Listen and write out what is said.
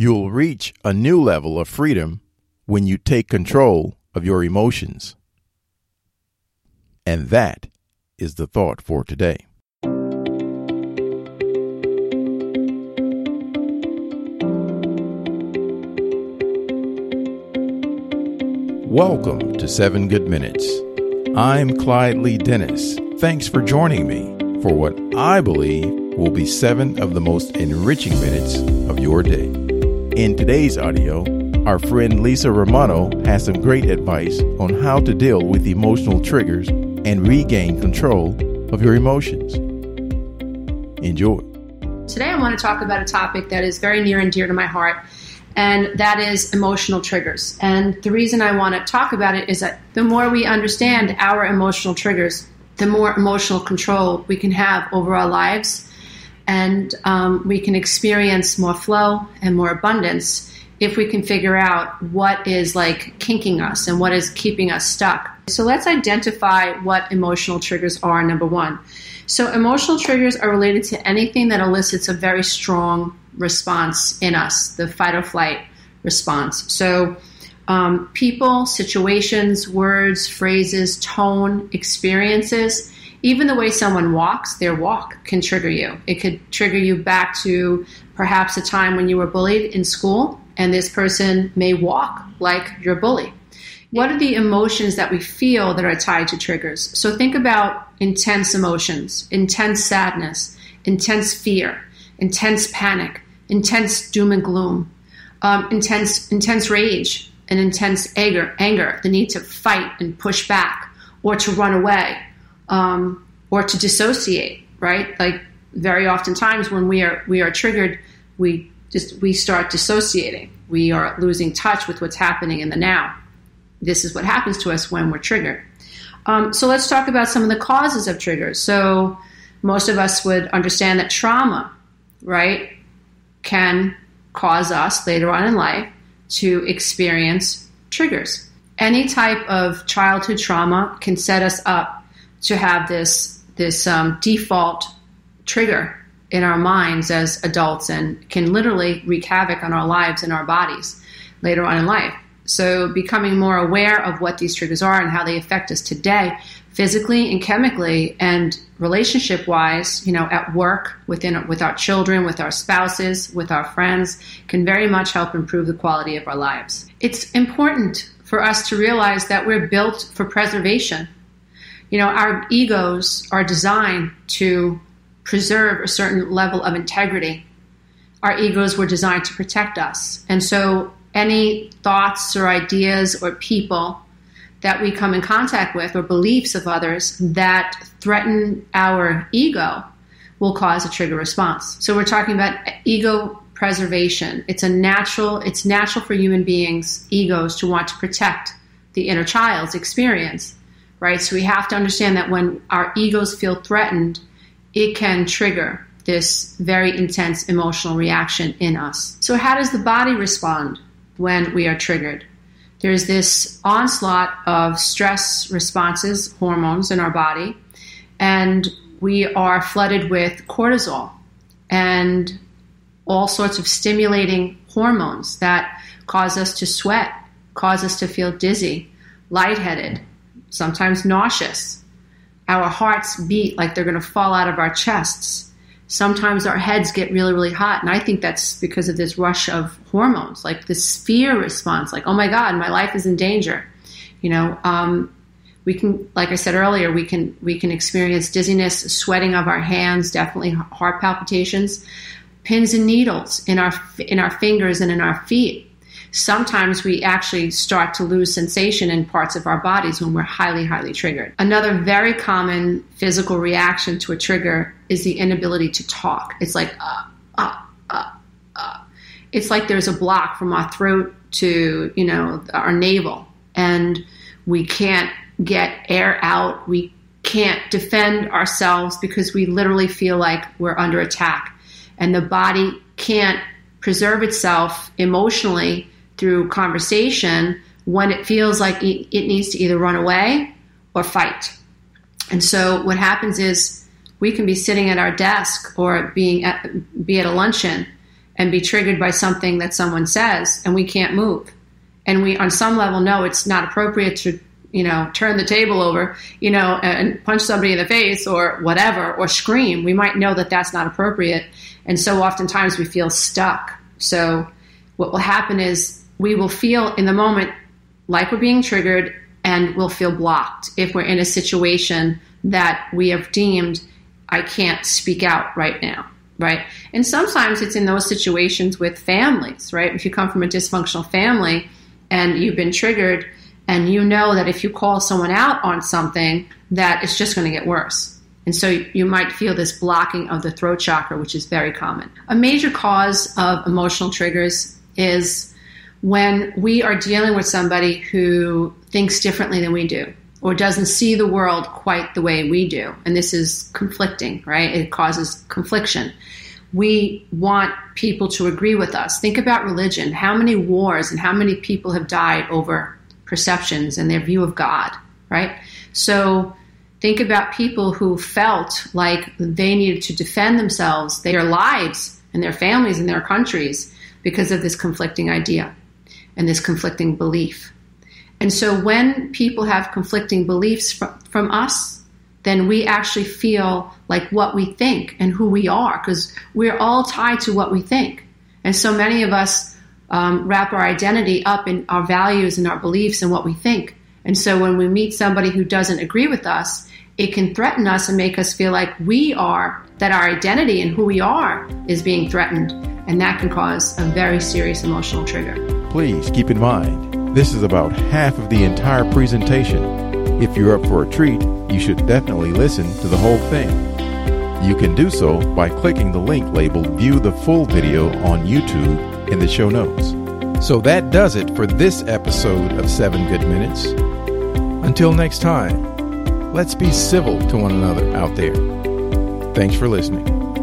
You'll reach a new level of freedom when you take control of your emotions. And that is the thought for today. Welcome to 7 Good Minutes. I'm Clyde Lee Dennis. Thanks for joining me for what I believe will be 7 of the most enriching minutes of your day. In today's audio, our friend Lisa Romano has some great advice on how to deal with emotional triggers and regain control of your emotions. Enjoy. Today I want to talk about a topic that is very near and dear to my heart, and that is emotional triggers. And the reason I want to talk about it is that the more we understand our emotional triggers, the more emotional control we can have over our lives, and we can experience more flow and more abundance if we can figure out what is like kinking us and what is keeping us stuck. So let's identify what emotional triggers are, number one. So emotional triggers are related to anything that elicits a very strong response in us, the fight or flight response. So people, situations, words, phrases, tone, experiences, even the way someone walks, their walk can trigger you. It could trigger you back to perhaps a time when you were bullied in school, and this person may walk like your bully. What are the emotions that we feel that are tied to triggers? So think about intense emotions, intense sadness, intense fear, intense panic, intense doom and gloom, intense rage, and intense anger, the need to fight and push back, or to run away, or to dissociate, right? Like very oftentimes when we are triggered, we start dissociating. We are losing touch with what's happening in the now. This is what happens to us when we're triggered. So let's talk about some of the causes of triggers. So most of us would understand that trauma, right, can cause us later on in life to experience triggers. Any type of childhood trauma can set us up to have this default trigger in our minds as adults, and can literally wreak havoc on our lives and our bodies later on in life. So becoming more aware of what these triggers are and how they affect us today, physically and chemically and relationship-wise, at work, with our children, with our spouses, with our friends, can very much help improve the quality of our lives. It's important for us to realize that we're built for preservation. Our egos are designed to preserve a certain level of integrity. Our egos were designed to protect us. And so any thoughts or ideas or people that we come in contact with, or beliefs of others that threaten our ego, will cause a trigger response. So we're talking about ego preservation. It's natural for human beings' egos to want to protect the inner child's experience, right? So we have to understand that when our egos feel threatened, it can trigger this very intense emotional reaction in us. So how does the body respond when we are triggered? There's this onslaught of stress responses, hormones in our body, and we are flooded with cortisol and all sorts of stimulating hormones that cause us to sweat, cause us to feel dizzy, lightheaded, sometimes nauseous. Our hearts beat like they're going to fall out of our chests. Sometimes our heads get really, really hot. And I think that's because of this rush of hormones, like this fear response, like, oh my God, my life is in danger. We can, like I said earlier, we can experience dizziness, sweating of our hands, definitely heart palpitations, pins and needles in our fingers and in our feet. Sometimes we actually start to lose sensation in parts of our bodies when we're highly, highly triggered. Another very common physical reaction to a trigger is the inability to talk. It's like, It's like there's a block from our throat to, our navel, and we can't get air out. We can't defend ourselves because we literally feel like we're under attack. And the body can't preserve itself emotionally through conversation when it feels like it needs to either run away or fight. And so what happens is we can be sitting at our desk or be at a luncheon, and be triggered by something that someone says, and we can't move. And we, on some level, know it's not appropriate to, turn the table over, and punch somebody in the face or whatever, or scream. We might know that that's not appropriate. And so oftentimes we feel stuck. So what will happen is we will feel in the moment like we're being triggered, and we'll feel blocked if we're in a situation that we have deemed, I can't speak out right now, right? And sometimes it's in those situations with families, right? If you come from a dysfunctional family and you've been triggered, and you know that if you call someone out on something, that it's just going to get worse. And so you might feel this blocking of the throat chakra, which is very common. A major cause of emotional triggers is when we are dealing with somebody who thinks differently than we do, or doesn't see the world quite the way we do. And this is conflicting, right? It causes confliction. We want people to agree with us. Think about religion. How many wars and how many people have died over perceptions and their view of God, right? So think about people who felt like they needed to defend themselves, their lives and their families and their countries because of this conflicting idea and this conflicting belief. And so when people have conflicting beliefs from us, then we actually feel like what we think and who we are, because we're all tied to what we think. And so many of us wrap our identity up in our values and our beliefs and what we think. And so when we meet somebody who doesn't agree with us, it can threaten us and make us feel like that our identity and who we are is being threatened. And that can cause a very serious emotional trigger. Please keep in mind, this is about half of the entire presentation. If you're up for a treat, you should definitely listen to the whole thing. You can do so by clicking the link labeled View the Full Video on YouTube in the show notes. So that does it for this episode of 7 Good Minutes. Until next time, let's be civil to one another out there. Thanks for listening.